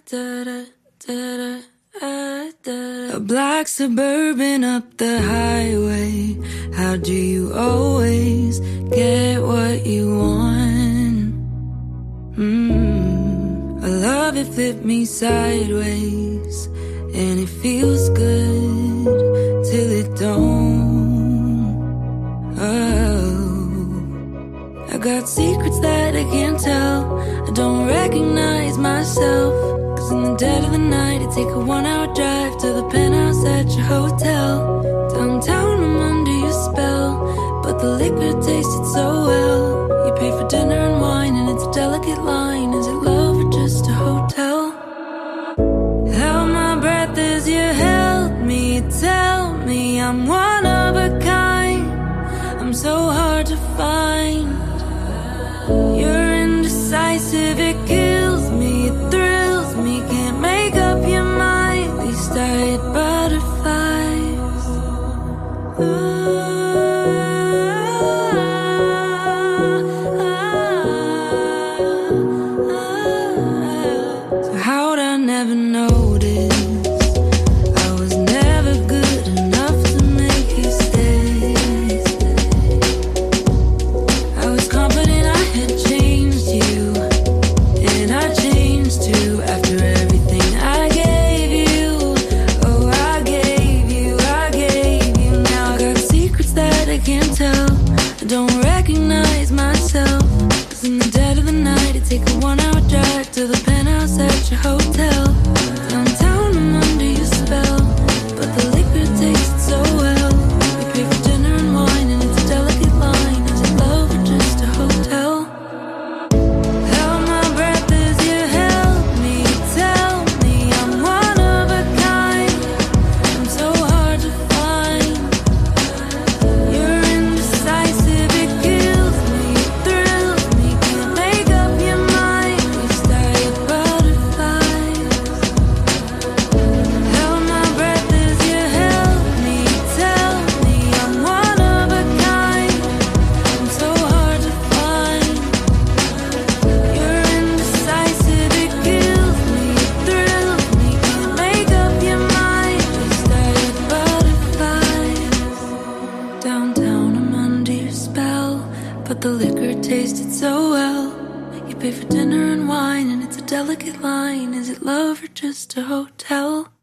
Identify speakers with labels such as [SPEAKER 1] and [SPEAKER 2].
[SPEAKER 1] A black Suburban up the highway. How do you always get what you want? I love it, flip me sideways, and it feels good till it don't. Oh, I got secrets that I can't tell. I don't recognize myself, 'cause in the dead of the night I take a 1-hour drive to the penthouse at your hotel. Downtown I'm under your spell, but the liquor tasted so well. You pay for dinner and wine, and it's a delicate line. Is it love or just a hotel? Held my breath as you held me. Tell me I'm one of a kind. I'm so hard to find. You're indecisive, it kills me, it thrills me. Can't make up your mind. These tired butterflies. So how'd I never notice? I was never good enough to make you stay. I was confident I had changed you, and I changed too after everything I gave you. Oh, I gave you. Now I got secrets that I can't tell. I don't recognize myself, 'cause in the dead of the night I take a 1-hour drive to the penthouse at your hotel. Downtown I'm under your spell, but the liquor tastes so well. We pay for dinner and wine, and it's a delicate line. Is it love or just a hotel? Held my breath as you held me. Tell me I'm one of a kind. I'm so hard to find. You're indecisive, it kills me, it thrills me. Can't make up your mind. These tired butterflies. Held my breath as you held me. Tell me I'm one of a kind. I'm so hard to find. You're indecisive, it kills me, it thrills me. Can't make up your mind. These tired butterflies. Downtown I'm under your spell, but the liquor tasted so well. You pay for dinner and wine, and it's a delicate line. Is it love or just a hotel?